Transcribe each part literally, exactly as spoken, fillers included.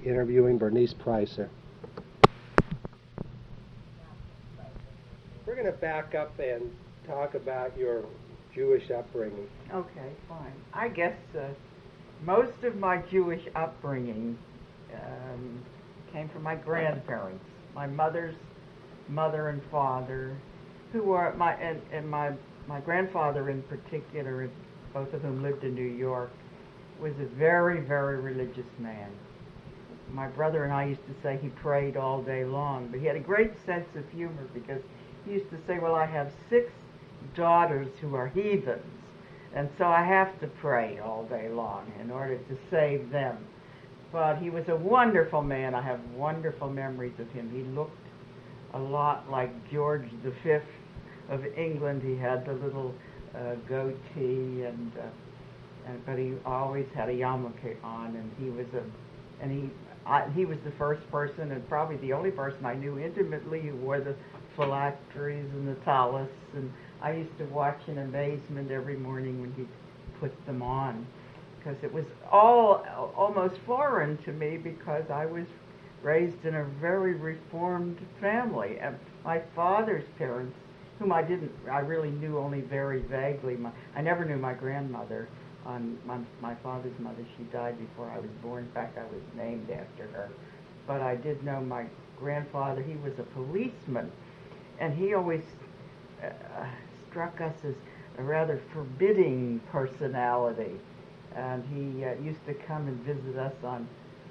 interviewing Bernice Pricer. We're going to back up and talk about your Jewish upbringing. Okay, fine. I guess uh, most of my Jewish upbringing um, came from my grandparents, my mother's mother and father, who were my and, and my my grandfather in particular, both of whom lived in New York, was a very, very religious man. My brother and I used to say he prayed all day long, but he had a great sense of humor because he used to say, well, I have six daughters who are heathens, and so I have to pray all day long in order to save them. But he was a wonderful man. I have wonderful memories of him. He looked a lot like George the Fifth of England. He had the little uh, goatee, and, uh, and but he always had a yarmulke on, and he was a, and he I, he was the first person, and probably the only person I knew intimately who wore the phylacteries and the tallis, and I used to watch in amazement every morning when he put them on, because it was all almost foreign to me because I was raised in a very reformed family. And my father's parents, whom I didn't, I really knew only very vaguely. My, I never knew my grandmother. On my, my father's mother, she died before I was born. In fact, I was named after her. But I did know my grandfather. He was a policeman, and he always uh, struck us as a rather forbidding personality. And he uh, used to come and visit us on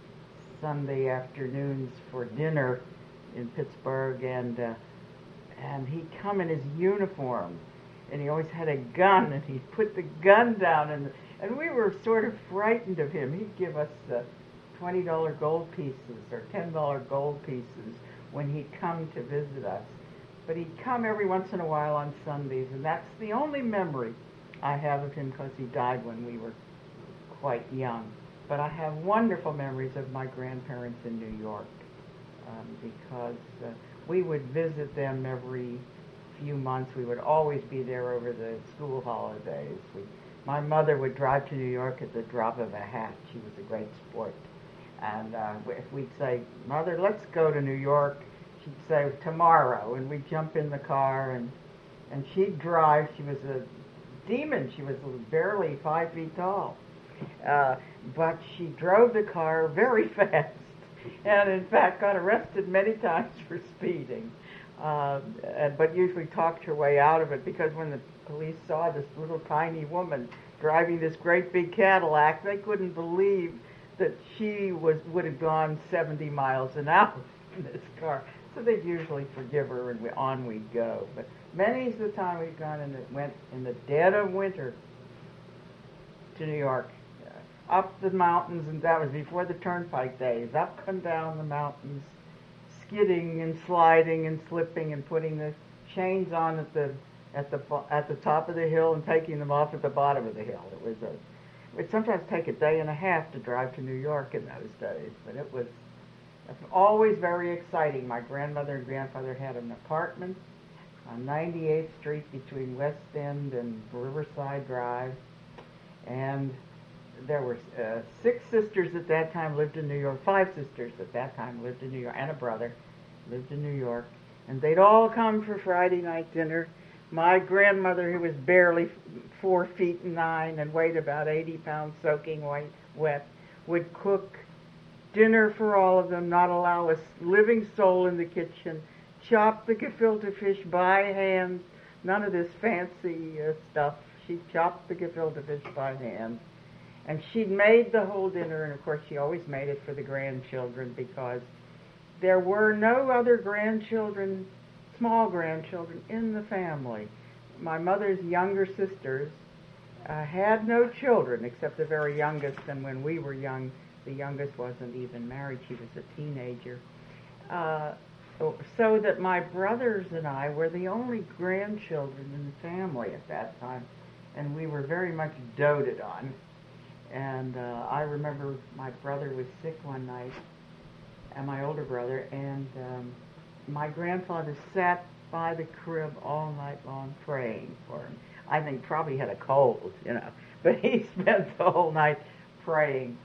Sunday afternoons for dinner in Pittsburgh, and uh, and he'd come in his uniform, and he always had a gun, and he'd put the gun down, and and we were sort of frightened of him. He'd give us uh, twenty dollar gold pieces or ten dollar gold pieces when he'd come to visit us. But he'd come every once in a while on Sundays, and that's the only memory I have of him, because he died when we were quite young. But I have wonderful memories of my grandparents in New York, um, because uh, we would visit them every few months. We would always be there over the school holidays. We, my mother would drive to New York at the drop of a hat. She was a great sport. And uh, if we'd say, Mother, let's go to New York, she'd say, tomorrow. And we'd jump in the car, and, and she'd drive. She was a demon. She was barely five feet tall. Uh, but she drove the car very fast, and in fact got arrested many times for speeding, uh, and, but usually talked her way out of it, because when the police saw this little tiny woman driving this great big Cadillac, they couldn't believe that she was would have gone seventy miles an hour in this car. So they'd usually forgive her, and we, on we'd go. But many's the time we've gone and went in the dead of winter to New York, up the mountains, and that was before the turnpike days, up and down the mountains, skidding and sliding and slipping and putting the chains on at the at the at the top of the hill and taking them off at the bottom of the hill. It was a it would sometimes take a day and a half to drive to New York in those days, but it was always very exciting. My grandmother and grandfather had an apartment on ninety-eighth Street between West End and Riverside Drive, and there were uh, six sisters at that time lived in New York. Five sisters at that time lived in New York, and a brother lived in New York. And they'd all come for Friday night dinner. My grandmother, who was barely four feet nine and weighed about eighty pounds, soaking white, wet, would cook dinner for all of them, not allow a living soul in the kitchen, chop the gefilte fish by hand, none of this fancy uh, stuff. She chopped the gefilte fish by hand. And she'd made the whole dinner, and of course she always made it for the grandchildren, because there were no other grandchildren, small grandchildren, in the family. My mother's younger sisters uh, had no children except the very youngest, and when we were young, the youngest wasn't even married. She was a teenager. Uh, so that my brothers and I were the only grandchildren in the family at that time, and we were very much doted on. And uh, I remember my brother was sick one night, and my older brother, and um, my grandfather sat by the crib all night long praying for him. I think probably had a cold, you know, but he spent the whole night praying for him.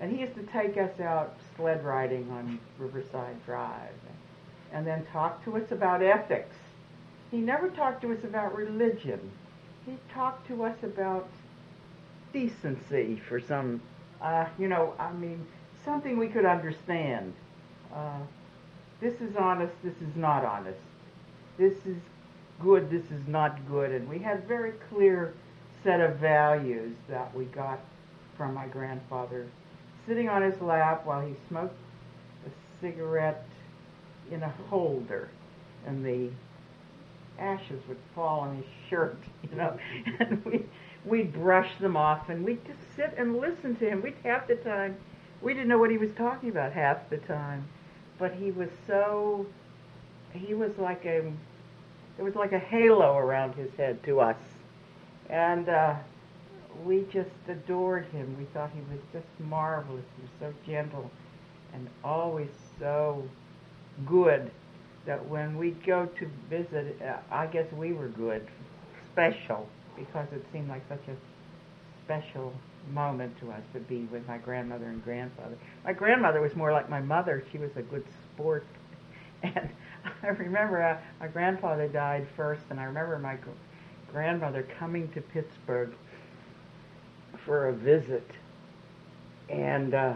And he used to take us out sled riding on Riverside Drive and then talk to us about ethics. He never talked to us about religion. He talked to us about decency for some, uh, you know, I mean, something we could understand. Uh, this is honest, this is not honest. This is good, this is not good. And we had very clear set of values that we got from my grandfather, sitting on his lap while he smoked a cigarette in a holder, and the ashes would fall on his shirt, you know, and we, we'd brush them off, and we'd just sit and listen to him. We'd half the time, we didn't know what he was talking about half the time, but he was so, he was like a, it was like a halo around his head to us, and uh, we just adored him. We thought he was just marvelous. He was so gentle and always so good that when we'd go to visit, uh, I guess we were good, special, because it seemed like such a special moment to us to be with my grandmother and grandfather. My grandmother was more like my mother. She was a good sport. And I remember uh, my grandfather died first, and I remember my gr- grandmother coming to Pittsburgh for a visit. And uh,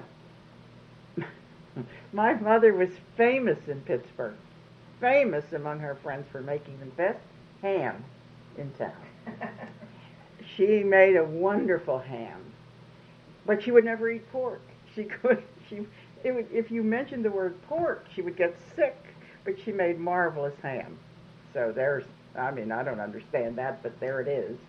my mother was famous in Pittsburgh, famous among her friends for making the best ham in town. She made a wonderful ham, but she would never eat pork. She could, she, it would, if you mentioned the word pork, she would get sick, but she made marvelous ham. So there's, I mean, I don't understand that, but there it is.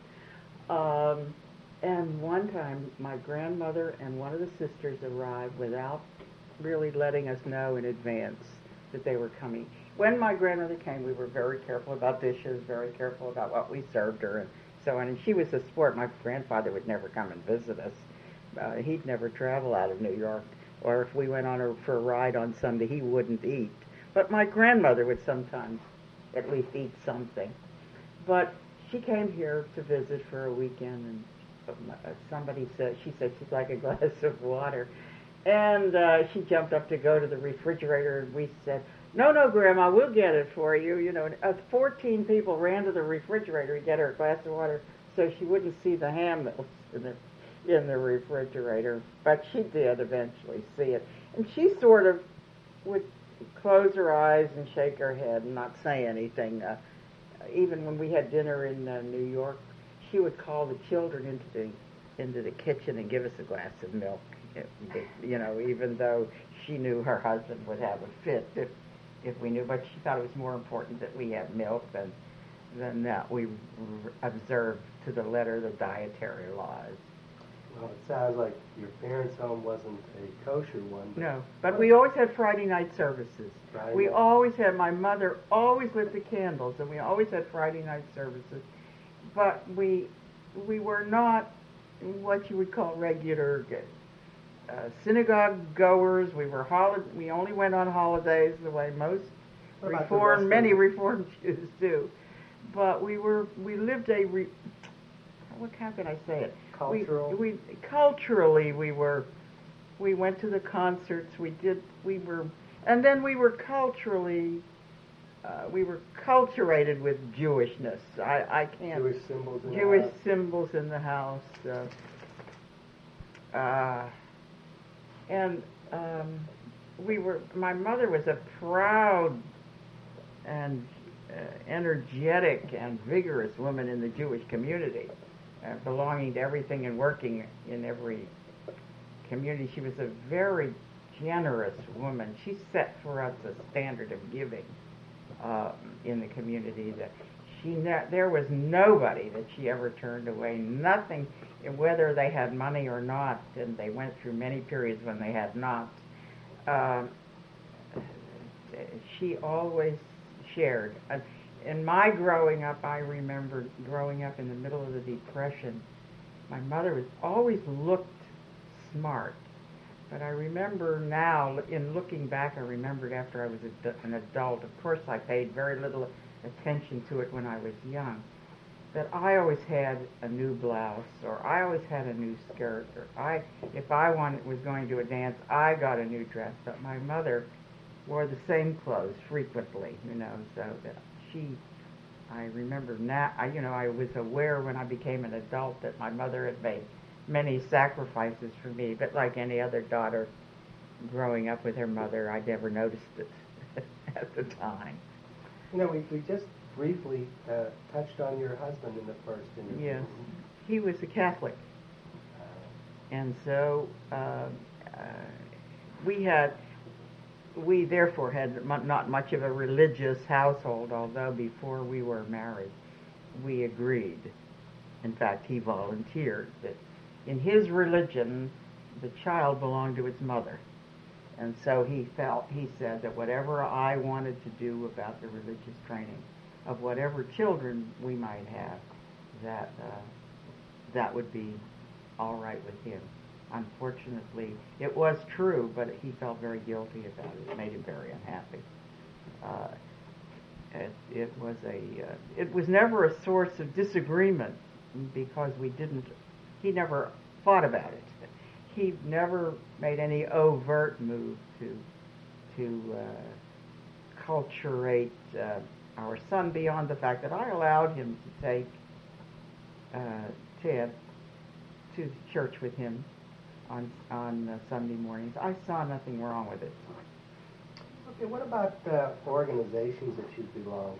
Um, and one time, my grandmother and one of the sisters arrived without really letting us know in advance that they were coming. When my grandmother came, we were very careful about dishes, very careful about what we served her, and so on. And she was a sport. My grandfather would never come and visit us. Uh, he'd never travel out of New York. Or if we went on a, for a ride on Sunday, he wouldn't eat. But my grandmother would sometimes at least eat something. But she came here to visit for a weekend, and somebody said, she said she'd like a glass of water. And uh, she jumped up to go to the refrigerator, and we said, no, no, Grandma, we'll get it for you. You know, uh, fourteen people ran to the refrigerator to get her a glass of water so she wouldn't see the ham that was in the, in the refrigerator. But she did eventually see it. And she sort of would close her eyes and shake her head and not say anything. Uh, even when we had dinner in uh, New York, she would call the children into the into the kitchen and give us a glass of milk. It, it, you know, even though she knew her husband would have a fit if if we knew, but she thought it was more important that we have milk than than that we r- observed to the letter the dietary laws. Well, it sounds like your parents' home wasn't a kosher one. But no, but we always had Friday night services. Friday we night. always had, my mother always lit the candles, and we always had Friday night services. But we we were not what you would call regular uh, synagogue goers. We were holi- We only went on holidays the way most What about the Reform, Western- many Reform Jews do. But we were we lived a re, what how can I say it? Cultural? We, we culturally we were we went to the concerts. We did we were and then we were culturally. Uh, we were culturated with Jewishness. I, I can't. Jewish symbols in the Jewish house. symbols in the house. Uh, uh, and um, we were. My mother was a proud and uh, energetic and vigorous woman in the Jewish community, uh, belonging to everything and working in every community. She was a very generous woman. She set for us a standard of giving. Uh, in the community, that she ne- there was nobody that she ever turned away. Nothing, whether they had money or not, and they went through many periods when they had not. Uh, she always shared. Uh, in my growing up, I remember growing up in the middle of the Depression. My mother was always looked smart. But I remember now, in looking back, I remembered after I was a, an adult. Of course, I paid very little attention to it when I was young. that I always had a new blouse, or I always had a new skirt, or I, if I wanted, was going to a dance, I got a new dress. But my mother wore the same clothes frequently, you know, so that she, I remember now, I, you know, I was aware when I became an adult that my mother had made many sacrifices for me, but like any other daughter growing up with her mother, I never noticed it at the time. You know, we, we just briefly uh, touched on your husband in the first interview. Yes, he was a Catholic, and so uh, uh, we had, we therefore had m- not much of a religious household, although before we were married, we agreed. In fact, he volunteered that in his religion, the child belonged to its mother. And so he felt, he said that whatever I wanted to do about the religious training of whatever children we might have, that uh, that would be all right with him. Unfortunately, it was true, but he felt very guilty about it. It made him very unhappy. Uh, it, it was a, uh, it was never a source of disagreement because we didn't, he never thought about it. He never made any overt move to to uh, culturate uh, our son beyond the fact that I allowed him to take uh, Ted to church with him on on uh, Sunday mornings. I saw nothing wrong with it. Okay, what about uh, organizations that you belong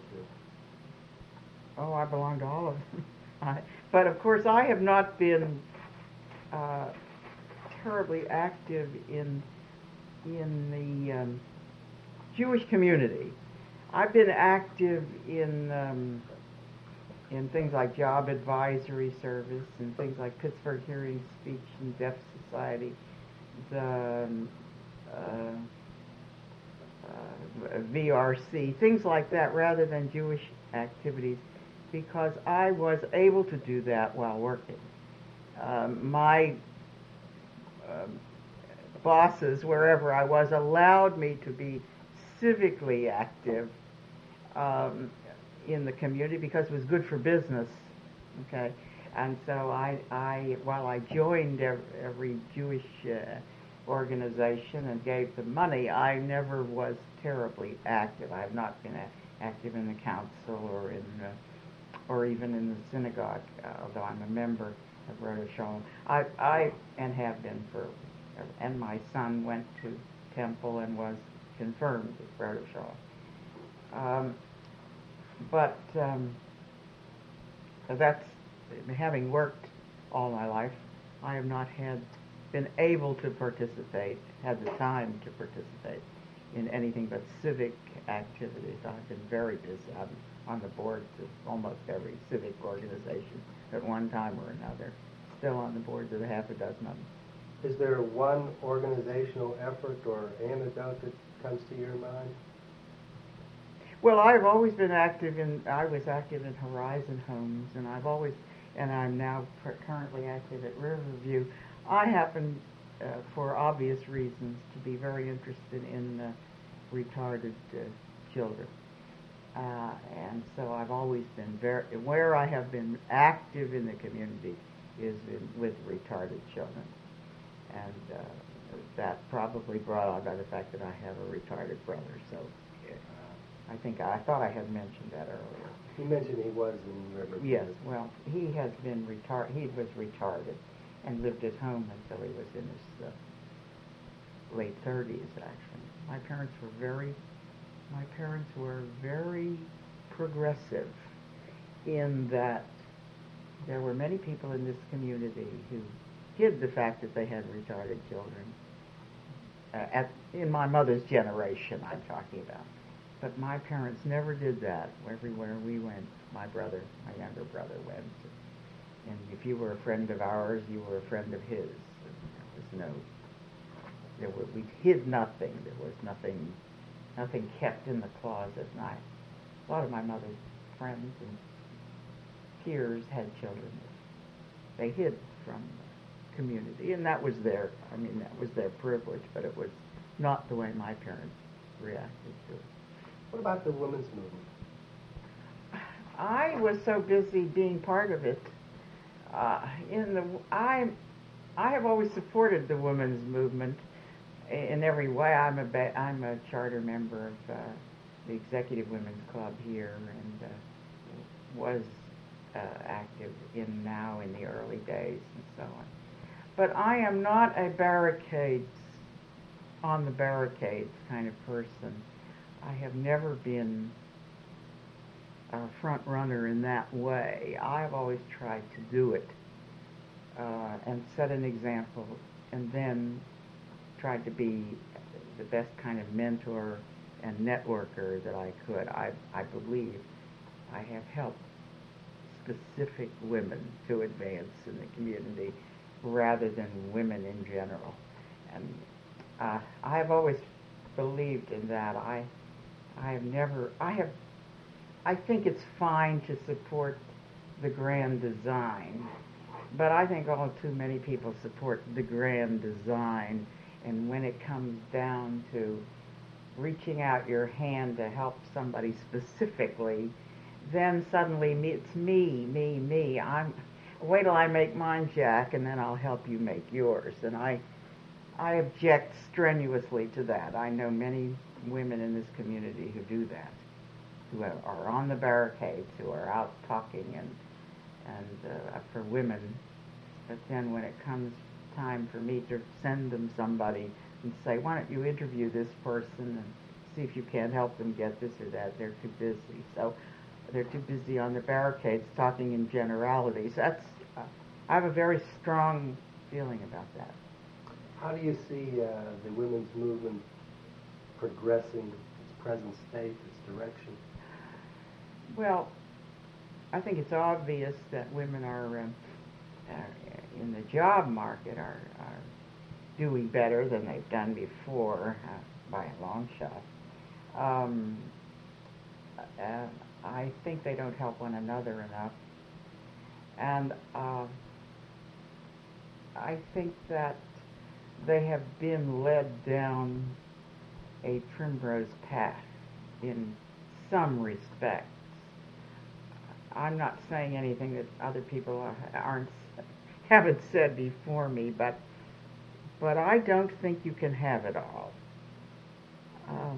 to? Oh, I belong to all of them. I, but of course, I have not been uh, terribly active in in the um, Jewish community. I've been active in um, in things like Job Advisory Service and things like Pittsburgh Hearing, Speech, and Deaf Society, the um, uh, uh, V R C, things like that, rather than Jewish activities, because I was able to do that while working. Um, my um, bosses, wherever I was, allowed me to be civically active um, in the community because it was good for business. Okay, and so I, I while I joined every, every Jewish uh, organization and gave them money, I never was terribly active. I have not been a- active in the council or in uh, or even in the synagogue, uh, although I'm a member of Rodeo Shalom. I, I and have been for, and my son went to temple and was confirmed at Rodeo Shalom. Um, but um, that's, having worked all my life, I have not had been able to participate, had the time to participate in anything but civic activities. I've been very busy. I'm on the boards of almost every civic organization at one time or another. Still on the boards of a half a dozen of them. Is there one organizational effort or anecdote that comes to your mind? Well, I've always been active in, I was active in Horizon Homes, and I've always, and I'm now per- currently active at Riverview. I happen, uh, for obvious reasons, to be very interested in uh, retarded uh, children. Uh, and so I've always been very, where I have been active in the community is in, with retarded children. And uh, that probably brought on by the fact that I have a retarded brother. So uh, I think, I thought I had mentioned that earlier. You mentioned he was in Riverview. Yes, well, he has been retarded, he was retarded and lived at home until he was in his uh, late thirties, actually. My parents were very My parents were very progressive in that there were many people in this community who hid the fact that they had retarded children. Uh, at, in my mother's generation, I'm talking about. But my parents never did that. Everywhere we went, my brother, my younger brother went. And if you were a friend of ours, you were a friend of his. There was no, there were, we hid nothing. There was nothing Nothing kept in the closet. And I, a lot of my mother's friends and peers had children. They hid from the community, and that was their, I mean, that was their privilege, but it was not the way my parents reacted to it. What about the women's movement? I was so busy being part of it. Uh, in the I, I have always supported the women's movement in every way. I'm a ba- I'm a charter member of uh, the Executive Women's Club here, and uh, was uh, active in now in the early days and so on. But I am not a barricades on the barricades kind of person. I have never been a front runner in that way. I've always tried to do it uh, and set an example, and then tried to be the best kind of mentor and networker that I could. I, I believe I have helped specific women to advance in the community rather than women in general. And uh, I have always believed in that. I I have never, I have, I think it's fine to support the grand design, but I think all too many people support the grand design, and when it comes down to reaching out your hand to help somebody specifically, then suddenly me, it's me, me, me. I'm, wait till I make mine, Jack, and then I'll help you make yours. And I, I object strenuously to that. I know many women in this community who do that, who are on the barricades, who are out talking and and uh, for women. But then when it comes time for me to send them somebody and say, why don't you interview this person and see if you can't help them get this or that, they're too busy. So they're too busy on the barricades talking in generalities. That's uh, I have a very strong feeling about that. How do you see uh, the women's movement progressing its present state, its direction? Well, I think it's obvious that women are, uh, are in the job market are, are doing better than they've done before uh, by a long shot. Um, uh, I think they don't help one another enough, and uh, I think that they have been led down a primrose path in some respects. I'm not saying anything that other people aren't haven't said before me, but but I don't think you can have it all. Uh,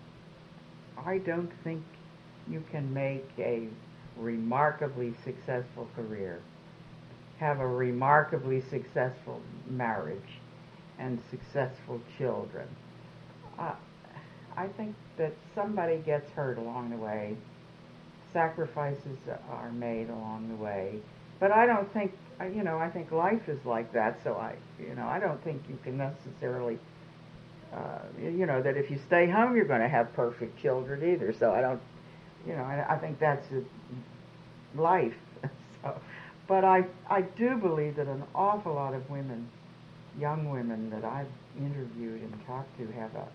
I don't think you can make a remarkably successful career, have a remarkably successful marriage, and successful children. Uh, I think that somebody gets hurt along the way. Sacrifices are made along the way. But I don't think, you know, I think life is like that, so I, you know, I don't think you can necessarily, uh, you know, that if you stay home you're going to have perfect children either. So I don't, you know, I, I think that's life. So, but I, I do believe that an awful lot of women, young women that I've interviewed and talked to have a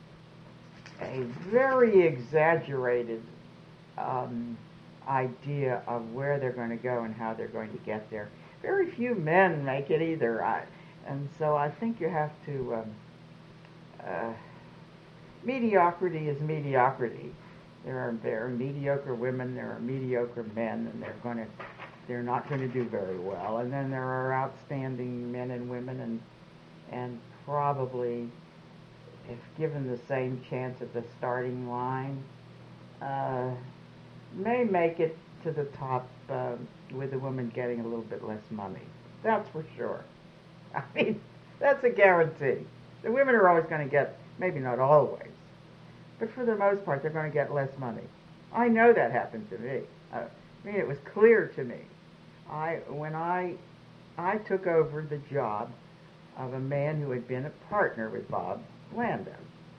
a very exaggerated um, idea of where they're going to go and how they're going to get there. Very few men make it either, I, and so I think you have to. Um, uh, mediocrity is mediocrity. There are there are mediocre women, there are mediocre men, and they're going to they're not going to do very well. And then there are outstanding men and women, and and probably, if given the same chance at the starting line, uh, may make it to the top uh, with the woman getting a little bit less money. That's for sure. I mean, that's a guarantee. The women are always going to get, maybe not always, but for the most part, they're going to get less money. I know that happened to me. Uh, I mean, it was clear to me. I when I I took over the job of a man who had been a partner with Bob Landau.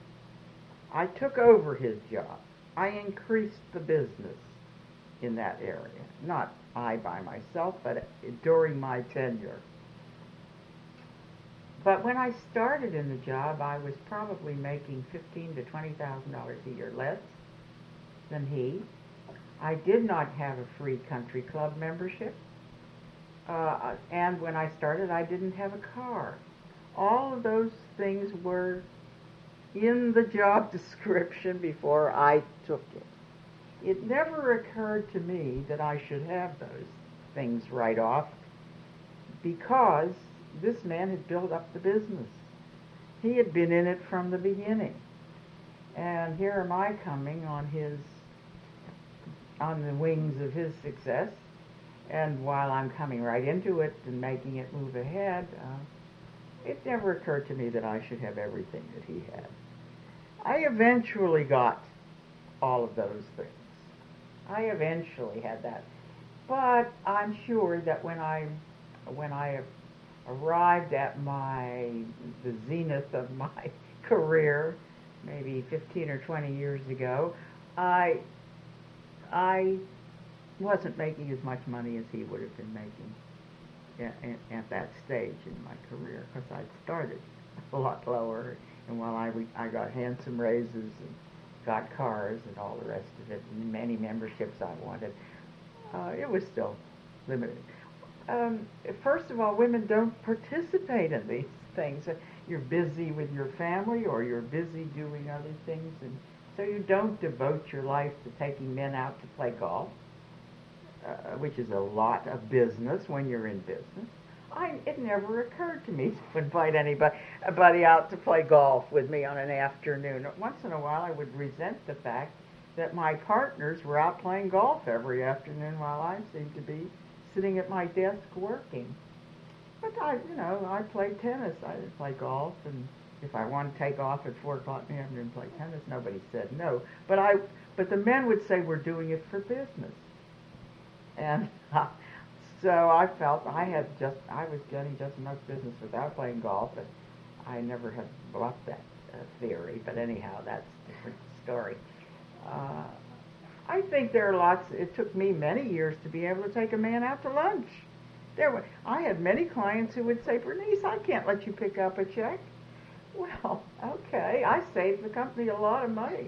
I took over his job. I increased the business in that area. Not I by myself, but during my tenure. But when I started in the job, I was probably making fifteen to twenty thousand dollars a year less than he. I did not have a free country club membership, uh, and when I started, I didn't have a car. All of those things were in the job description before I took it. it never occurred to me that I should have those things right off, because this man had built up the business. He had been in it from the beginning. And here am I coming on his, on the wings of his success, and while I'm coming right into it and making it move ahead, uh, it never occurred to me that I should have everything that he had. I eventually got all of those things. I eventually had that. But I'm sure that when I, when I arrived at my, the zenith of my career, maybe fifteen or twenty years ago, I, I wasn't making as much money as he would have been making at, at, at that stage in my career, because I'd started a lot lower, and while I, I got handsome raises and got cars and all the rest of it, and many memberships I wanted, uh, it was still limited. Um, first of all, women don't participate in these things. You're busy with your family, or you're busy doing other things, and so you don't devote your life to taking men out to play golf, uh, which is a lot of business when you're in business. I, it never occurred to me to invite anybody, anybody out to play golf with me on an afternoon. Once in a while I would resent the fact that my partners were out playing golf every afternoon while I seemed to be sitting at my desk working. But I, you know, I played tennis. I didn't play golf, and if I wanted to take off at four o'clock in the afternoon and play tennis, nobody said no. But I, but the men would say we're doing it for business, and uh, so I felt I had just, I was getting just enough business without playing golf, and I never have bought that uh, theory. But anyhow, that's a different story. Uh, I think there are lots. It took me many years to be able to take a man out to lunch. There were, I had many clients who would say, Bernice, I can't let you pick up a check. Well, okay, I saved the company a lot of money.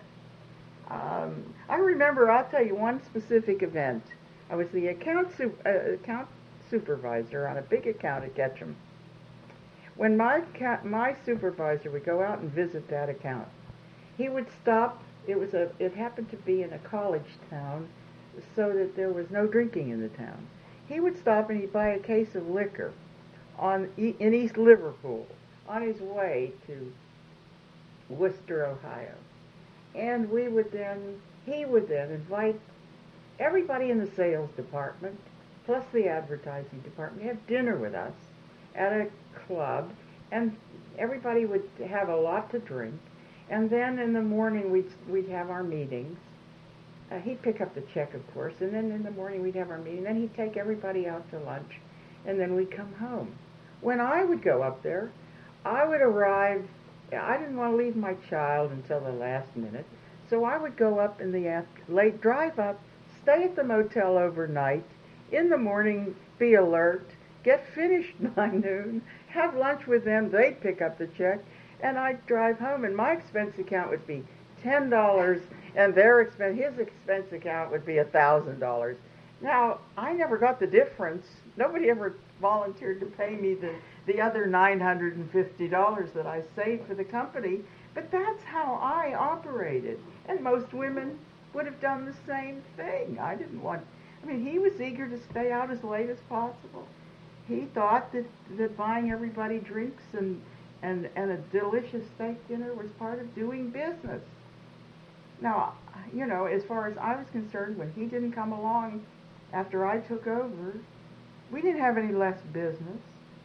um, I remember, I'll tell you one specific event. I was the account, su- uh, account supervisor on a big account at Ketchum. When my ca- my supervisor would go out and visit that account, he would stop. It was a. It happened to be in a college town, so that there was no drinking in the town. He would stop and he'd buy a case of liquor on in East Liverpool on his way to Worcester, Ohio. And we would then, he would then invite everybody in the sales department, plus the advertising department, have dinner with us at a club, and everybody would have a lot to drink. And then in the morning we'd, we'd have our meetings. Uh, he'd pick up the check, of course, and then in the morning we'd have our meeting. Then he'd take everybody out to lunch, and then we'd come home. When I would go up there, I would arrive, I didn't want to leave my child until the last minute, so I would go up in the after, late, drive up, stay at the motel overnight, in the morning be alert, get finished by noon, have lunch with them, they'd pick up the check, and I'd drive home, and my expense account would be ten dollars, and their expense, his expense account would be one thousand dollars. Now, I never got the difference. Nobody ever volunteered to pay me the, the other nine hundred fifty dollars that I saved for the company, but that's how I operated. And most women would have done the same thing. I didn't want, I mean, he was eager to stay out as late as possible. He thought that, that buying everybody drinks and, and, and a delicious steak dinner was part of doing business. Now, you know, as far as I was concerned, when he didn't come along after I took over, we didn't have any less business.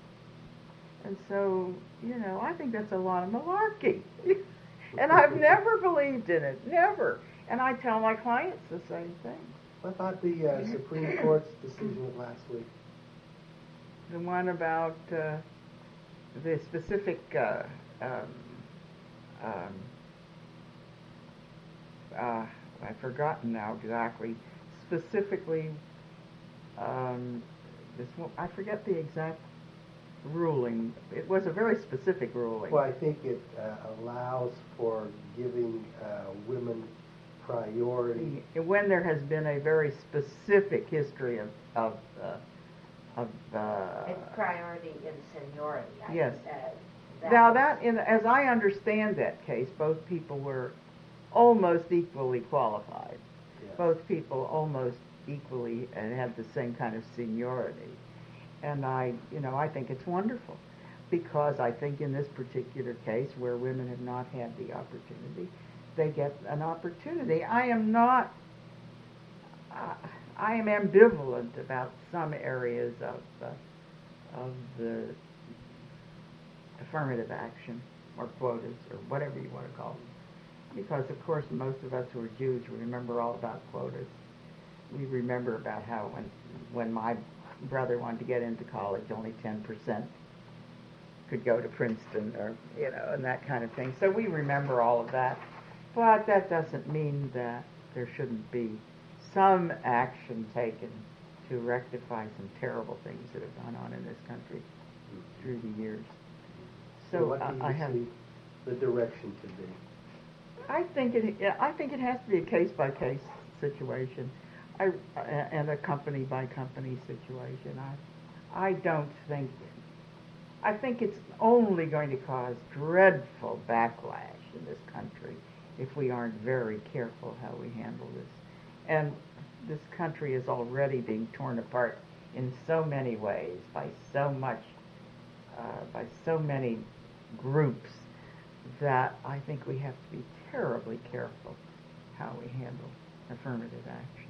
And so, you know, I think that's a lot of malarkey. And I've never believed in it, never. And I tell my clients the same thing. What about the uh, Supreme Court's decision of last week? The one about uh, the specific uh, um, um, Uh, I've forgotten now exactly. Specifically, um, this one, I forget the exact ruling. It was a very specific ruling. Well, I think it uh, allows for giving uh, women priority when there has been a very specific history of of uh, of uh, it's priority in seniority. I yes. Think, uh, that now was, that, in, as I understand that case, both people were almost equally qualified. both people almost equally and had the same kind of seniority. And I, you know, I think it's wonderful because I think in this particular case where women have not had the opportunity, they get an opportunity. I am not, uh, I am ambivalent about some areas of uh, of the affirmative action or quotas or whatever you want to call them. Because, of course, most of us who are Jews remember all about quotas. We remember about how when when my brother wanted to get into college, only ten percent could go to Princeton or, you know, and that kind of thing. So we remember all of that. But that doesn't mean that there shouldn't be some action taken to rectify some terrible things that have gone on in this country through the years. So, so what do uh, you I have see the direction to be? I think it. I think it has to be a case by case situation, I, and a company by company situation. I, I don't think. I think it's only going to cause dreadful backlash in this country if we aren't very careful how we handle this. And this country is already being torn apart in so many ways by so much, uh, by so many groups that I think we have to be terribly careful how we handle affirmative action.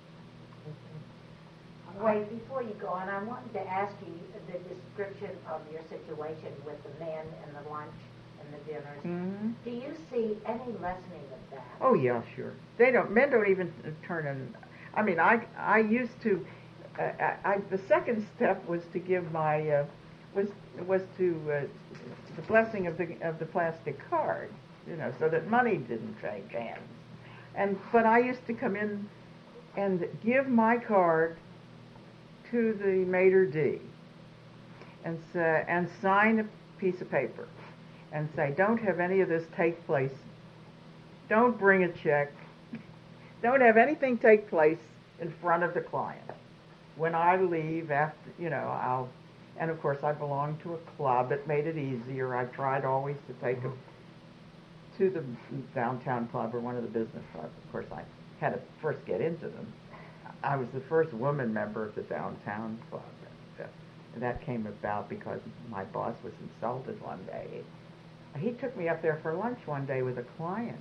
Wait, before you go on, I wanted to ask you the description of your situation with the men and the lunch and the dinners. Mm-hmm. Do you see any lessening of that? Oh yeah, sure. They don't. Men don't even turn in. I mean, I I used to. Uh, I, I the second step was to give my uh, was was to uh, the blessing of the of the plastic card, you know, so that money didn't change hands. And but I used to come in and give my card to the maitre d' and say, and sign a piece of paper and say, don't have any of this take place. Don't bring a check. Don't have anything take place in front of the client. When I leave, after, you know, I'll, and of course I belonged to a club. It made it easier. I tried always to take them to the downtown club or one of the business clubs. Of course, I had to first get into them. I was the first woman member of the downtown club. And that came about because my boss was insulted one day. He took me up there for lunch one day with a client.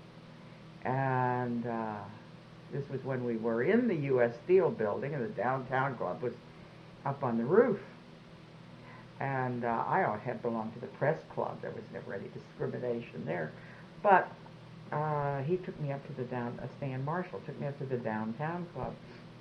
And uh, this was when we were in the U S Steel building, and the downtown club was up on the roof. And uh, I had belonged to the press club. There was never any discrimination there. But uh, he took me up to the down, uh, Stan Marshall took me up to the downtown club.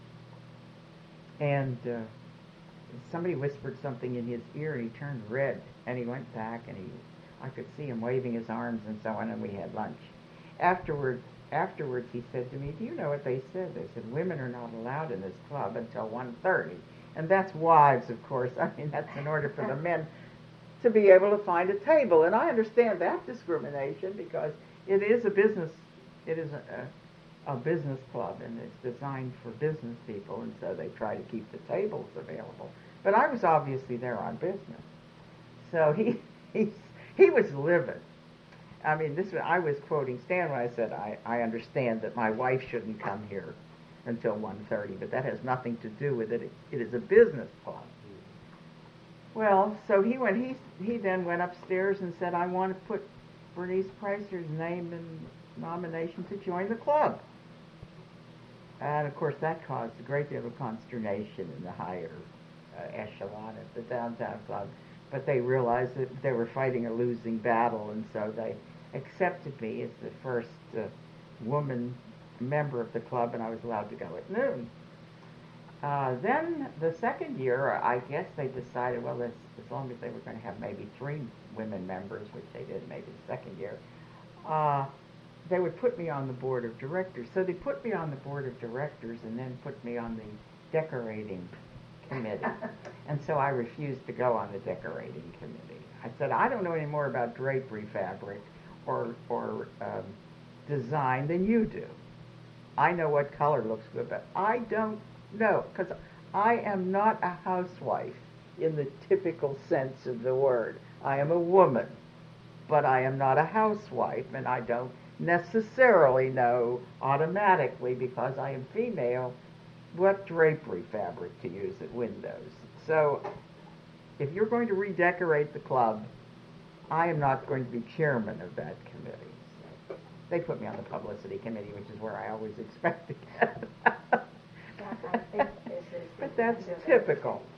And uh, somebody whispered something in his ear, and he turned red. And he went back, and he, I could see him waving his arms and so on, and we had lunch. Afterward, afterwards, he said to me, do you know what they said? They said, women are not allowed in this club until one thirty. And that's wives, of course. I mean, that's in order for the men to be able to find a table. And I understand that discrimination because it is a business, it is a, a business club, and it's designed for business people, and so they try to keep the tables available. But I was obviously there on business. So he he, he was livid. I mean, this I was quoting Stan when I said, I, I understand that my wife shouldn't come here until one thirty, but that has nothing to do with it. It, it is a business club. Well, so he went. He he then went upstairs and said, I want to put Bernice Pricer's name in nomination to join the club. And of course, that caused a great deal of consternation in the higher uh, echelon at the downtown club. But they realized that they were fighting a losing battle, and so they accepted me as the first uh, woman member of the club, and I was allowed to go at noon. Uh, then the second year, I guess they decided, well, as, as long as they were going to have maybe three women members, which they did maybe the second year, uh, they would put me on the board of directors. So they put me on the board of directors and then put me on the decorating committee. And so I refused to go on the decorating committee. I said, I don't know any more about drapery fabric or, or um, design than you do. I know what color looks good, but I don't know, because I am not a housewife in the typical sense of the word. I am a woman, but I am not a housewife, and I don't necessarily know automatically, because I am female, what drapery fabric to use at windows. So if you're going to redecorate the club, I am not going to be chairman of that committee. So they put me on the publicity committee, which is where I always expect to get. I think this is the But that's end of it. typical.